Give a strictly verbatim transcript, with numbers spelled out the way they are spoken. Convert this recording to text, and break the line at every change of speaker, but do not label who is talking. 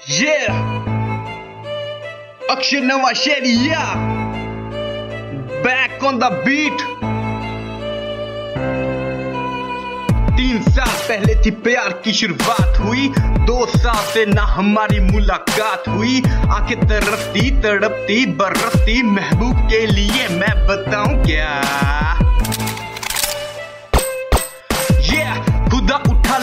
Yeah, Akshay Nawasheriya, back on the beat. तीन साल पहले थी प्यार की शुरुआत हुई, दो साल से ना हमारी मुलाकात हुई। आंखें तरसती तड़पती बरसती महबूब के लिए मैं बताऊं क्या।